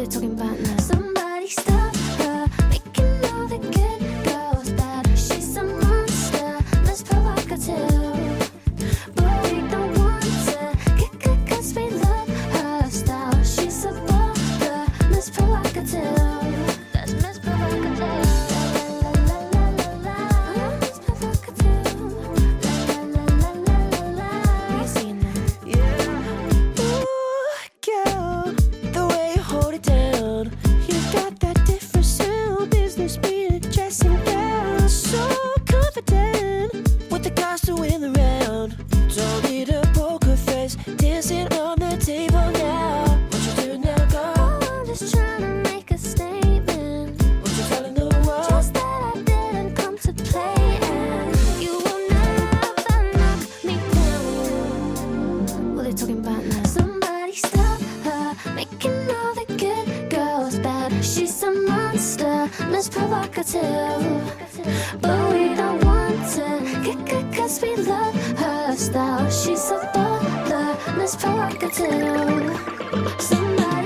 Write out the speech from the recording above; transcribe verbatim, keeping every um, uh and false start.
they talking about now? Somebody stop her, making all the good girls bad. She's a monster, Miss Provocative, but we don't want to kick her 'cause we love her style. She's a baller, Miss Provocative. That's Miss Provocative. La la la la la la. Miss Provocative. La la la la la la. You singing that? Yeah. Ooh, girl, the way you hold it down, you got that different sound, business being dressing down, so confident with the guys to win the round. Don't need a poker face, dancing on the table now. What you doing now, girl? Oh, I'm just trying to make a statement. What you telling the world? Just that I didn't come to play, and you will never knock me down. What they talking about now? Somebody stop her, making all the good girls bad. She's a monster, Miss Provocative, but we don't want to kick her 'cause we love her style. She's a baller, Miss Provocative. Somebody